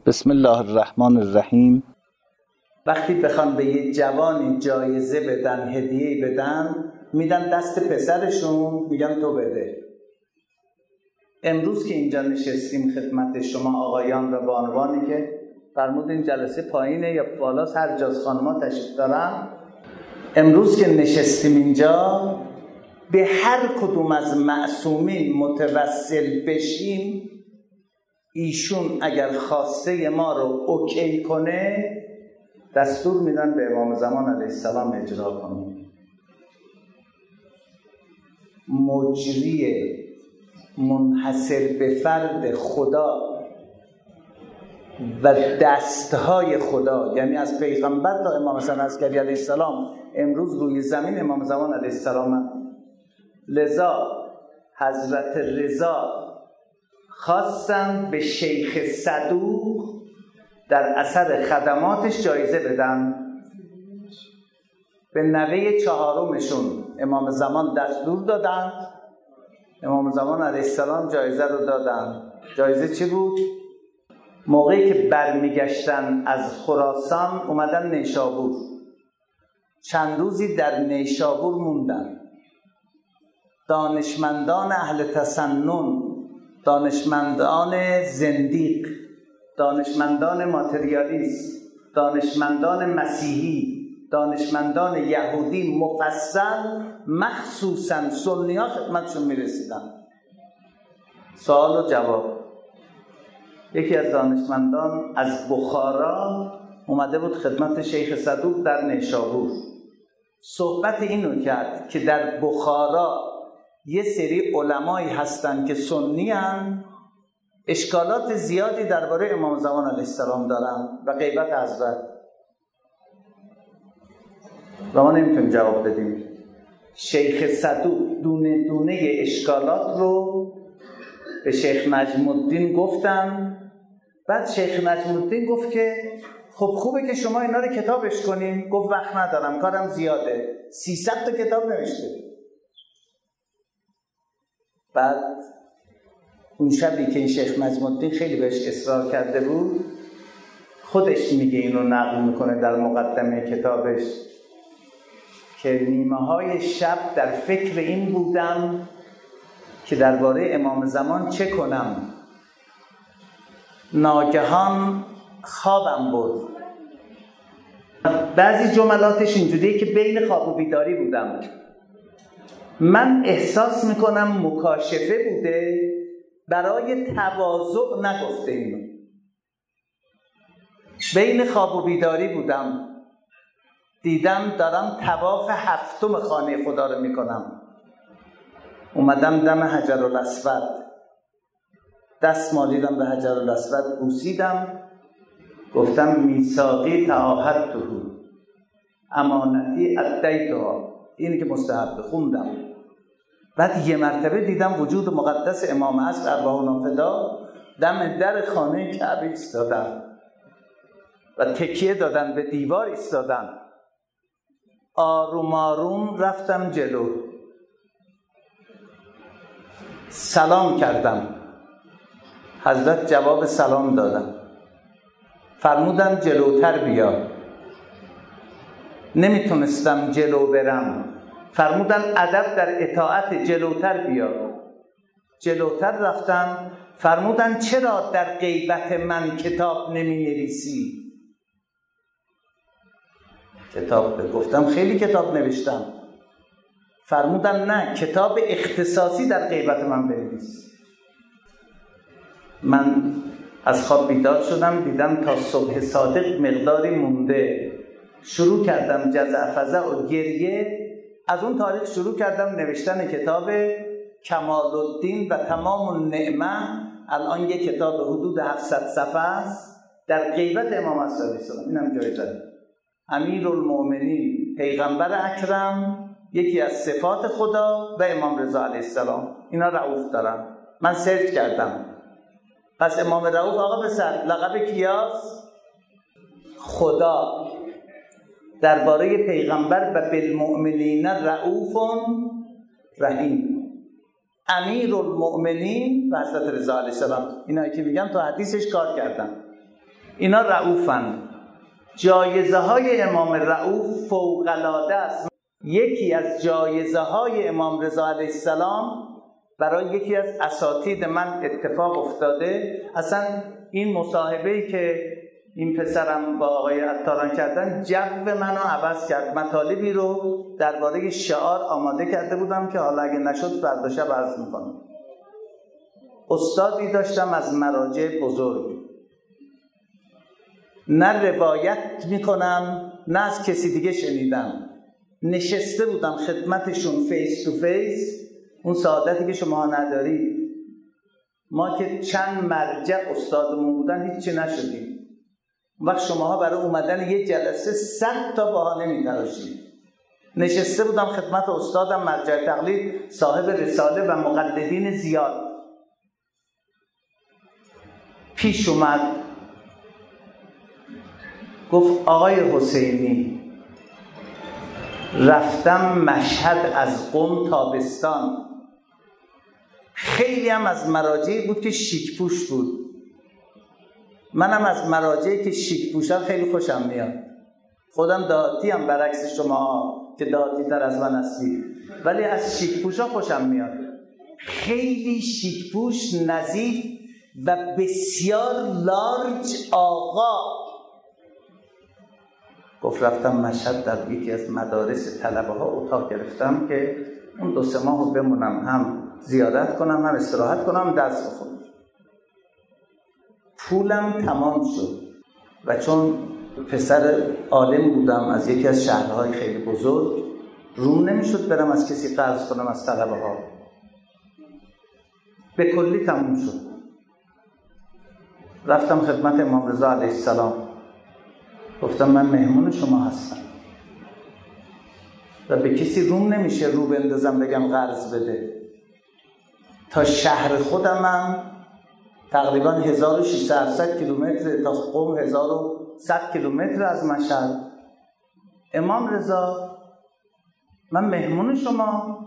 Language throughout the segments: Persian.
بسم الله الرحمن الرحیم. وقتی بخوان به یه جوانی جایزه بدن، هدیه بدن، میدن دست پسرشون، میگن تو بده. امروز که اینجا نشستیم خدمت شما آقایان و بانوانی که فرمودین جلسه پایینه یا بالاست، هر جاز خانم‌ها تشریف دارن، امروز که نشستیم اینجا به هر کدوم از معصومین متوسل بشیم، ایشون اگر خواسته ما رو اوکی کنه دستور میدن به امام زمان علیه السلام اجرا کنه. مجری منحصر به فرد خدا و دستهای خدا، یعنی از پیغمبر تا امام حسن عسکری علیه السلام امروز روی زمین امام زمان علیه السلام. لذا حضرت رضا خواستن به شیخ صدوق در اثر خدماتش جایزه بدن. به نوه چهارمشون امام زمان دستور دادن، امام زمان علیه السلام جایزه رو دادن. جایزه چی بود؟ موقعی که برمیگشتن از خراسان اومدن نیشابور، چند روزی در نیشابور موندن. دانشمندان اهل تسنن، دانشمندان زندیق، دانشمندان ماتریالیست، دانشمندان مسیحی، دانشمندان یهودی مفصل مخصوصا سنی ها خدمتشون میرسیدن. سوال و جواب. یکی از دانشمندان از بخارا اومده بود خدمت شیخ صدوق در نیشابور، صحبت اینو کرد که در بخارا یه سری علمایی هستن که سنی هن، اشکالات زیادی درباره امام زمان علیه السلام دارن و غیبت حضرت، و ما نمیتونیم جواب بدیم. شیخ صدوق دونه دونه اشکالات رو به شیخ نجم الدین گفتن. بعد شیخ نجم الدین گفت که خب خوبه که شما اینا رو کتابش کنیم. گفت وقت ندارم، کارم زیاده. 300 تا کتاب نوشته. بعد اون شبی که این شیخ نجم الدین خیلی بهش اصرار کرده بود، خودش میگه، اینو نقل میکنه در مقدمه کتابش، که نیمه های شب در فکر این بودم که درباره امام زمان چه کنم. ناگهان خوابم برد. بعضی جملاتش اینجوریه که بین خواب و بیداری بودم. من احساس میکنم مکاشفه بوده، برای تواضع نگفته اینو. بین خواب و بیداری بودم، دیدم دارم طواف 7 خانه خدا رو میکنم. اومدم دم حجرالاسود، دست مالیدم به حجرالاسود، بوسیدم، گفتم میثاقی تعاهدته، امانتی ادیتها. اینی که مستحب خوندم. بعد یه مرتبه دیدم وجود مقدس امام هست ارواحنا فدا، دم در خانه کعبه ایستادن و تکیه دادن به دیوار ایستادن. آروم آروم رفتم جلو، سلام کردم. حضرت جواب سلام دادم. فرمودن جلوتر بیا. نمیتونستم جلو برم. فرمودن ادب در اطاعت، جلوتر بیا. جلوتر رفتم. فرمودن چرا در غیبت من کتاب نمی‌نویسی؟ کتاب گفتم خیلی کتاب نوشتم. فرمودن نه، کتاب اختصاصی در غیبت من بنویس. من از خواب بیدار شدم، دیدم تا صبح صادق مقداری مونده. شروع کردم جزع فزع و گریه. از اون تاریخ شروع کردم نوشتن کتاب کمال الدین و تمام النعمه. الان یک کتاب حدود 700 صفحه است در غیبت امام علیه السلام. اینم جایزه. امیرالمؤمنین، پیغمبر اکرم، یکی از صفات خدا، و امام رضا علیه السلام. اینا رؤوف دارن. من سرچ کردم. پس امام رؤوف آقا بسر لقب کیاست؟ خدا درباره پیغمبر و بالمؤمنین رؤوف رحیم. امیرالمؤمنین و حضرت رضا علیه السلام، اینا که میگم تو حدیثش کار کردم. اینا رؤوفن. جایزه های امام رؤوف فوق‌العاده است. یکی از جایزه های امام رضا علیه السلام برای یکی از اساتید من اتفاق افتاده. اصلا این مصاحبه‌ای که این پسرم با آقای عطاران کردن جو منو عوض کرد. مطالبی رو درباره شعار آماده کرده بودم که حالا اگه نشد فردا شب عرض میکنم. استادی داشتم از مراجع بزرگ، نه روایت میکنم نه از کسی دیگه شنیدم، نشسته بودم خدمتشون فیس تو فیس. اون سعادتی که شما ندارید. ما که چند مرجع استادمون بودن هیچی نشدیم. وقت شماها برای اومدن یه جلسه 100 تا بهانه می‌تراشید. نشسته بودم خدمت استادم مرجع تقلید، صاحب رساله و مقلدین زیاد. پیش اومد گفت آقای حسینی، رفتم مشهد از قم تابستان. خیلی هم از مراجعی بود که شیک پوش بود. منم از مراجعی که شیک پوشن خیلی خوشم میاد. خودم دهاتی هم برعکس شما که دهاتی تر از من هستید، ولی از شیک پوشا خوشم میاد. خیلی شیک پوش، نظیف و بسیار لارج آقا. گفت رفتم مشهد در یکی از مدارس طلبه ها اتاق گرفتم که اون 2-3 ماه رو بمونم، هم زیارت کنم هم استراحت کنم درس بخونم. پولم تمام شد و چون پسر عالم بودم از یکی از شهرهای خیلی بزرگ، روم نمیشد برم از کسی قرض کنم از طلبه ها. به کلی تموم شد. رفتم خدمت امام رضا علیه السلام، گفتم من مهمون شما هستم و به کسی روم نمیشه رو بندازم بگم قرض بده. تا شهر خودمم تقریبا 1600 کیلومتر، تا قم 1100 کیلومتر از مشهد. امام رضا من مهمون شما.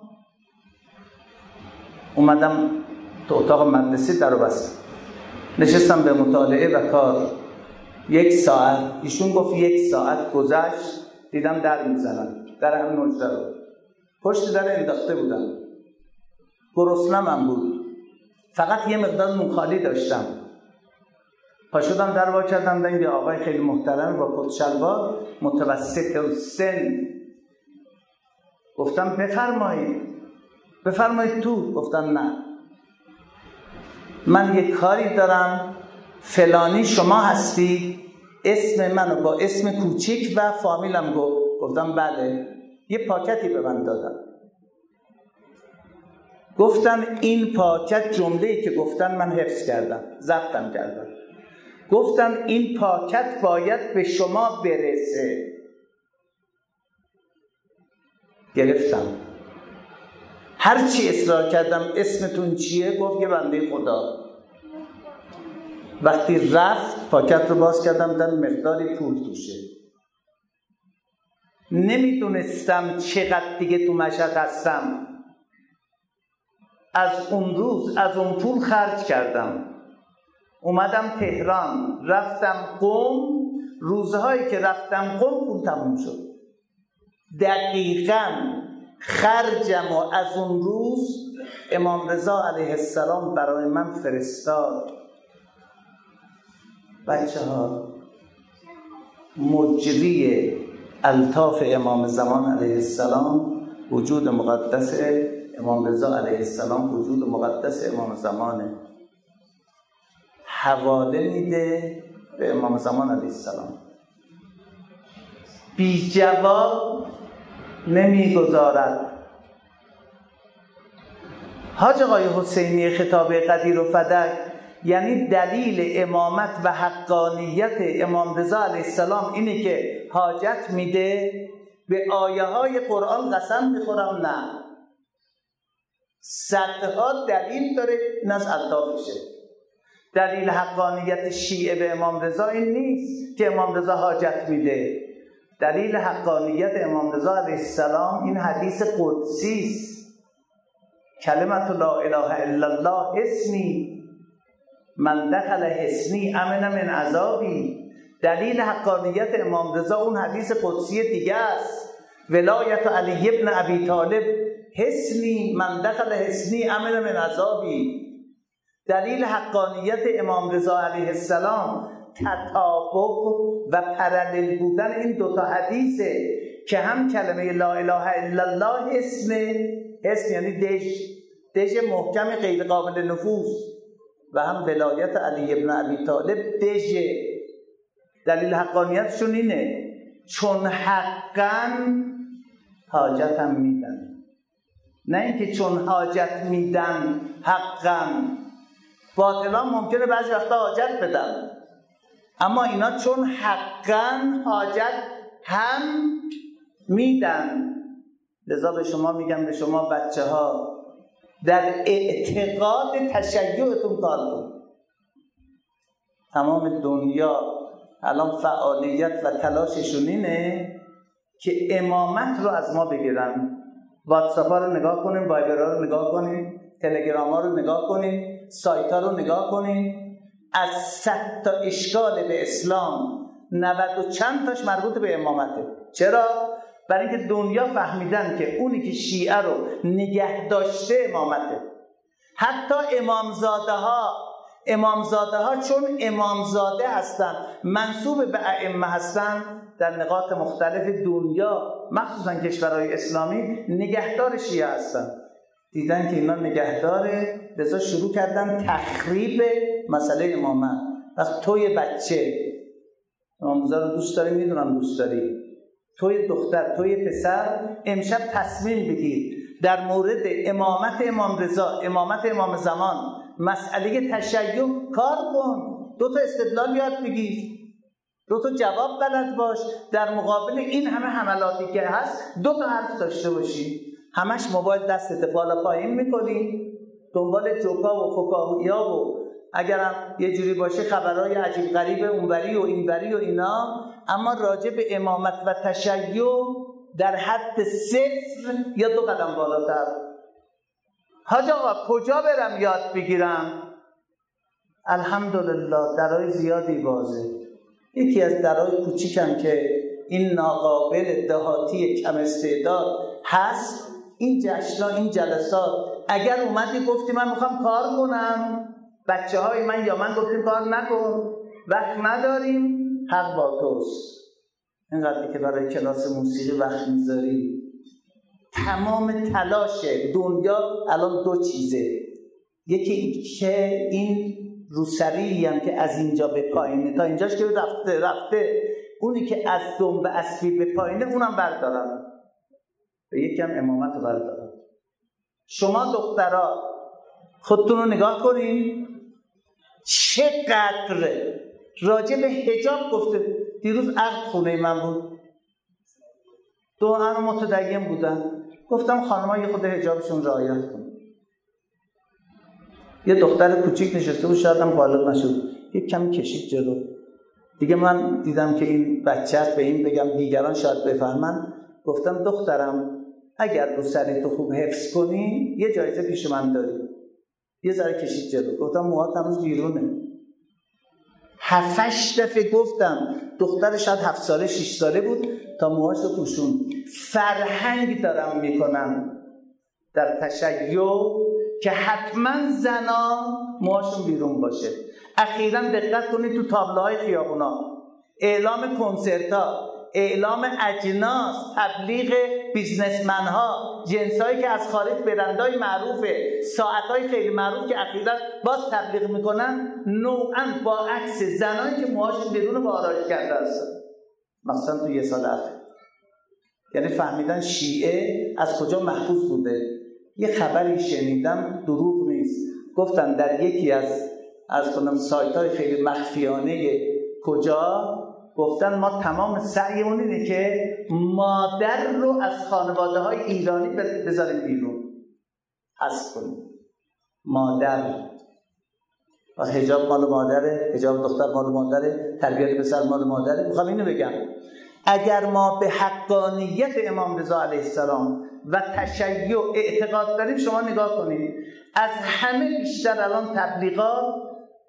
اومدم تو اتاق مدرسه، درو بستم، نشستم به مطالعه و کار. 1 ساعت، ایشون گفت 1 ساعت گذشت دیدم در میزنن، در همین نجده رو پشت در انداخته بودم. گرسنه‌م بود، فقط یه مقدار نون خالی داشتم. پا شدم در وا کردم، دیدم یه آقای خیلی محترم با کت شلوار متوسط السن. گفتم بفرمایید تو. گفتم نه، من یه کاری دارم، فلانی شما هستی؟ اسم منو با اسم کوچیک و فامیلم گفتم بله. یه پاکتی به من دادن. گفتن این پاکت، جمله‌ای که گفتن من حفظ کردم، ضبطم کردم. گفتن این پاکت باید به شما برسه. گرفتم. هر چی اصرار کردم اسمتون چیه؟ گفت یه بنده خدا. وقتی رفت پاکت رو باز کردم، دیدم مقداری پول توشه. نمیدونستم چقدر دیگه تو مشهد هستم. از اون روز از اون پول خرج کردم، اومدم تهران، رفتم قم. روزهایی که رفتم قم پول تموم شد. دقیقاً خرجم و از اون روز امام رضا علیه السلام برای من فرستاد. بچه ها، مجری الطاف امام زمان علیه السلام وجود مقدس امام رضا علیه السلام، وجود مقدس امام زمانه. حواله میده به امام زمان علیه السلام، بی جواب نمیگذارد. حاج آقای حسینی خطاب قدیر و فدک، یعنی دلیل امامت و حقانیت امام رضا علیه السلام اینه که حاجت میده. به آیه های قرآن قسم میخورم نه، صدها دلیل داره، این از الطافشه. دلیل حقانیت شیعه به امام رضا این نیست که امام رضا حاجت میده. دلیل حقانیت امام رضا علیه السلام این حدیث قدسی است. کلمت لا اله الا الله اسمی، من دخل حصنی امن من عذابی. دلیل حقانیت امام رضا اون حدیث قدسی دیگه است، ولایت علی ابن ابی طالب حصنی، من دخل حصنی امن من عذابی. دلیل حقانیت امام رضا علیه السلام تطابق و پرالل بودن این دوتا حدیثه که هم کلمه لا اله الا الله اسم یعنی دژ محکم غیر قابل نفوذ، و هم ولایت علی ابن ابی طالب دژ. دلیل حقانیتشون اینه چون حقا حاجت هم میدن، نه اینکه چون حاجت میدن حقا. باطلا ممکنه بعضی وقتا حاجت بدن، اما اینا چون حقا حاجت هم میدن. لذا به شما میگم، به شما بچه ها در اعتقاد تشیعتون کار کن. تمام دنیا الان فعالیت و تلاششون اینه که امامت رو از ما بگیرن. واتساپ ها رو نگاه کنیم، وایبر ها رو نگاه کنیم، تلگرام ها رو نگاه کنیم، سایت ها رو نگاه کنیم. از 100 تا اشکال به اسلام 90 و چند تاش مربوط به امامته. چرا؟ برای اینکه دنیا فهمیدن که اونی که شیعه رو نگه داشته امامته. حتی امامزاده ها چون امامزاده هستن، منسوب به ائمه هستن، در نقاط مختلف دنیا مخصوصا کشورهای اسلامی نگهدار شیعه هستن. دیدن که اینا نگهداره، لذا شروع کردن تخریب مسئله امامت. پس توی بچه امامزاده رو دوست داری، میدونم دوست داری، توی دختر، توی پسر، امشب تصمیم بگیر در مورد امامت امام رضا، امامت امام زمان، مسئله تشیع کار کن. 2 تا استدلال یاد بگیر، 2 تا جواب بلد باش. در مقابل این همه حملاتی که هست 2 تا حرف داشته باشی. همش موبایل دستت بالا پایین میکنی، دنبال جوکا و فکاهویا و اگرم یه جوری باشه خبرهای عجیب غریب اونوری و اینوری و اینا، اما راجع به امامت و تشیع در حد 0 یا 2 قدم بالاتر. حاج آقا کجا برم یاد بگیرم؟ الحمدلله درای زیادی بازه. یکی از درای کوچیکم که این ناقابل دهاتی کم استعداد هست، این جشنا، این جلسات، اگر اومدی گفتی من میخوام کار کنم، بچه های من یا من گفتیم کار نکن، وقت نداریم، حق با توست. اینقدر که برای کلاس موسیقی وقت میذاری. تمام تلاش دنیا الان 2 چیزه. یکی که این روسری هم که از اینجا به پایینه تا اینجاش که رفته، اونی که از دنبه اسبی به پایینه اونم بردارن، به یکی هم امامت رو بردارن. شما دخترها خودتون رو نگاه کنین چقدر راجع به حجاب گفته. دیروز عقد خونه من بود، 2 متدین بودن، گفتم خانم‌ها یه خود حجابشون رعایت کن. یه دختر کوچیک نشسته بود، شاید هم غالب نشد، یک کمی کشید جلو. دیگه من دیدم که این بچه است، به این بگم دیگران شاید بفهمن. گفتم دخترم اگر رو سری تو خوب حفظ کنی یه جایزه پیش من داری. یه ذره کشید جلو. گفتم موهات هنوز بیرونه. 7-8 دفعه گفتم. دختر شاید 7 ساله 6 ساله بود تا موهاشو پوشون. فرهنگ دارم میکنم در تشیع که حتما زنا موهاشون بیرون باشه. اخیراً دقت کنید تو تابلوهای خیابونا اعلام کنسرت‌ها، اعلام اجناس، تبلیغ بیزنسمن‌ها، جنسایی که از خارج برندهای معروفه، ساعت‌های خیلی معروف که اخیراً باز تبلیغ میکنن، نوعاً با عکس زنایی که موهاشون بیرون با آرایش کرده هستن، مثلا تو 1 سال اخیر. یعنی فهمیدن شیعه از کجا محفوظ بوده. یه خبری شنیدم دروغ نیست، گفتن در یکی از کنم سایت‌های خیلی مخفیانه کجا، گفتن ما تمام سعیمون اینه که مادر رو از خانواده‌های ایرانی بذاریم بیرون، حذف کنیم. مادر و حجاب مال مادره، حجاب دختر مال مادره، تربیت پسر مال مادره. میخوام اینو بگم اگر ما به حقانیت امام رضا علیه السلام و تشیع اعتقاد داریم، شما نگاه کنید از همه بیشتر الان تبلیغات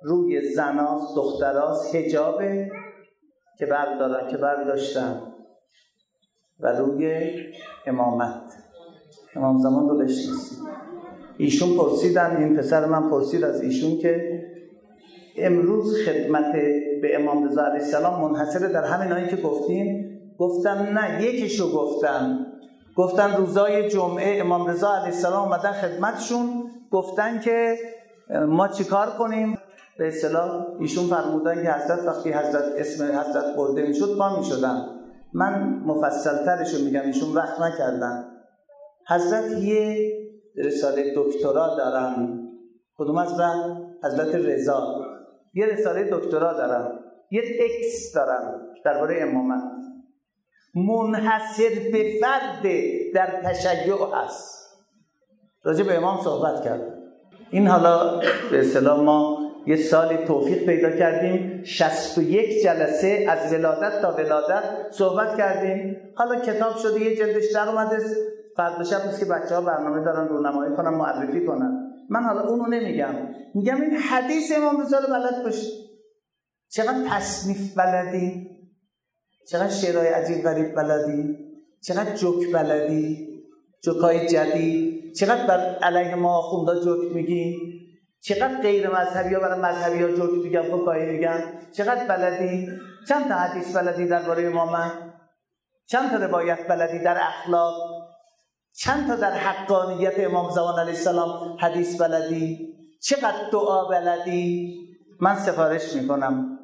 روی زناست، دختراست، حجابه که بردارن که برداشتن و روی امامت. امام زمان رو بشناسید. ایشون پرسیدن، این پسر من پرسید از ایشون که امروز خدمت به امام رضا علیه السلام منحصره در همینایی که گفتیم؟ گفتن نه، یکیشو گفتن روزای جمعه امام رضا علیه السلام اومدن خدمتشون، گفتن که ما چیکار کنیم؟ به اصطلاح ایشون فرمودن که حضرت وقتی اسم حضرت برده میشد پا میشدن. من مفصل ترشو میگم، ایشون وقت نکردن. حضرت یه رساله دکترا دارن. کدوم حضرت رضا یه رساله دکترا دارن، یه تکست دارن درباره امامت، منحصر به فرد در تشیع هست، راجع به امام صحبت کرد. این حالا به اصطلاح ما یه سال توفیق پیدا کردیم 61 جلسه از ولادت تا ولادت صحبت کردیم. حالا کتاب شده، یه جلدش در اومده، فردا شب نیست که بچه‌ها برنامه دارن رونمایی کنن، معرفی کنن. من حالا اونو نمیگم، میگم این حدیث امام رضا رو بلد باشی. چقدر تصنیف بلدی، چقدر شعرهای عجیب غریب بلدی، چقدر جوک بلدی، جوکای جدید، چقدر بر علیه ما آخوندا جوک میگی، چقدر غیر مذهبی ها برای مذهبی ها جوک میگن، فکاهی میگن. چقدر بلدی، چند تا حدیث بلدی درباره امامت، چند تا روایت بلدی در اخلاق، چند تا در حقانیت امام زمان علیه السلام حدیث بلدی، چقدر دعا بلدی. من سفارش میکنم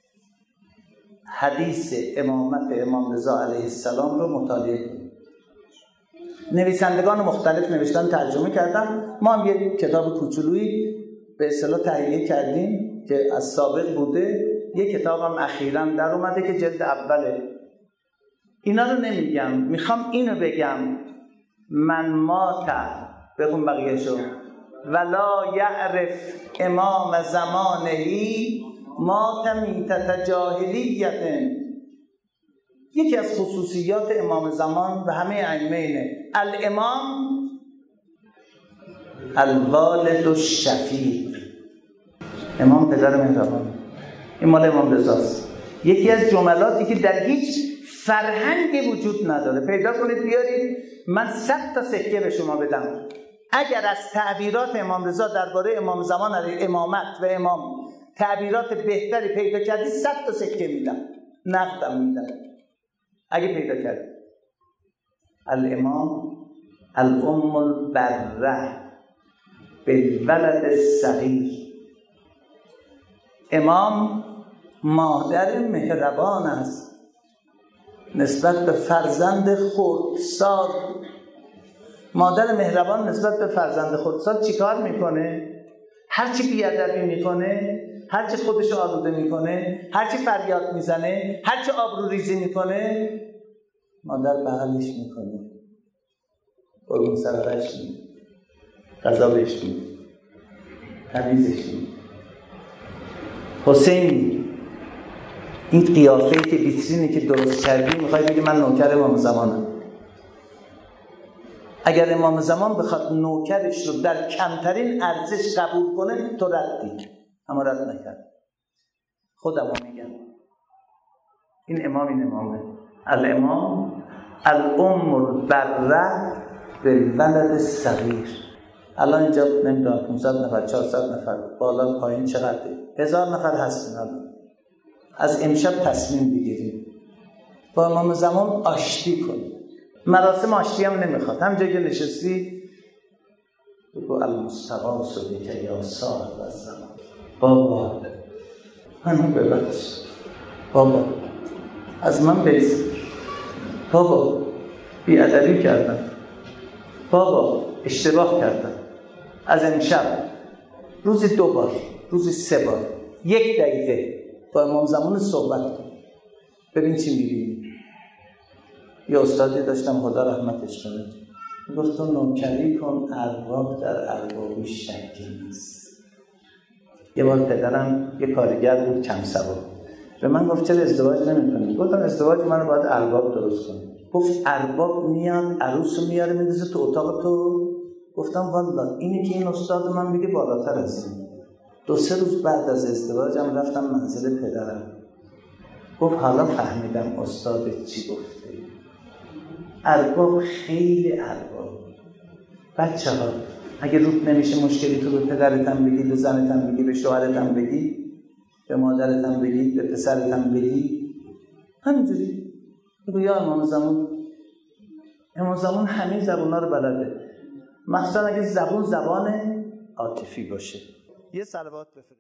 حدیث امامت امام رضا علیه السلام رو مطالعه کنید. نویسندگان مختلف نوشتن، ترجمه کردن. ما هم یک کتاب کوچولویی به اصطلاح تهیه کردیم که از سابق بوده. یک کتاب هم اخیراً در اومده که جلد اوله. اینا رو نمیگم، میخوام اینو بگم. من مات، بخون بقیه‌شو، ولا یعرف امام زمانهی مات میتة جاهلیت. یکی از خصوصیات امام زمان و همه ائمه اینه: الامام الوالد الشفیق. امام پدر مهربان. این مال امام رضاست. یکی از جملاتی که در هیچ فرهنگی وجود نداره. پیدا کنید بیارید، من 100 تا سکه به شما بدم. اگر از تعبیرات امام رضا درباره امام زمان علیه امامت و امام تعبیرات بهتری پیدا کردی، 100 تا سکه میدم، نقدم میدم اگه پیدا کردی. الامام الام البره بالولد الصغیر. امام مادر مهربان است نسبت به فرزند خردسال. مادر مهربان نسبت به فرزند خردسال چی کار میکنه؟ هرچی بیادبی میکنه، هرچی خودشو آلوده میکنه، هرچی فریاد میزنه، هرچی آبرو ریزی میکنه، مادر بغلش میکنه، قربون سرش میده، غذا بهش میده، تمیزش میده. حسین، این قیافه که ویترینی که درست کردی، میخوای بگی من نوکر امام زمانم. اگر امام زمان بخواد نوکرش رو در کمترین ارزش قبول کنه، تو ردی، اما رد نکرد. خودم رو میگم، این امامه. الامام الام البره بالولد الصغیر. الان اینجا نمیدونم 500 نفر 400 نفر بالا پایین چقدره، 1000 نفر هستن. از امشب تصمیم بگیریم با امام زمان آشتی کنیم. مراسم آشتی هم نمیخواد، همجا که نشستی بگو المستغاث بک یا صاحب الزمان. بابا منو ببخش، بابا از من بگذر، بابا بی‌ادبی کردم، بابا اشتباه کردم. از امشب روزی 2 بار، روزی 3 بار 1 دقیقه با امام زمان صحبت کن، ببین چی می‌بینی. یه استادی داشتم خدا رحمتش کنه، میگفت تو نوکری کن، ارباب در اربابی شکی نیست. یه بار پدرم یه کارگر بود کم سواد، به من گفت چرا ازدواج نمی‌کنی؟ گفتم ازدواج منو باید ارباب درست کنه. گفت ارباب میاد عروسو میاره میندازه تو اتاق تو. گفتم والله اینی که این استاد من میگه بالاتر از این. 2-3 روز بعد از ازدواجم رفتم منزل پدرم. گفت حالا فهمیدم استاد چی گفته. ارباب خیلی ارباب. بچه ها اگه روت نمیشه مشکلی تو به پدرتم بگی، به زنتم بگی، به شوهرتم بگی، به مادرتم بگی، به پسرتم بگی، همینجوری بگو یا امام زمان همین زبونا رو بلده، مخصوصا اگه زبان عاطفی باشه. یه صلوات بفرست.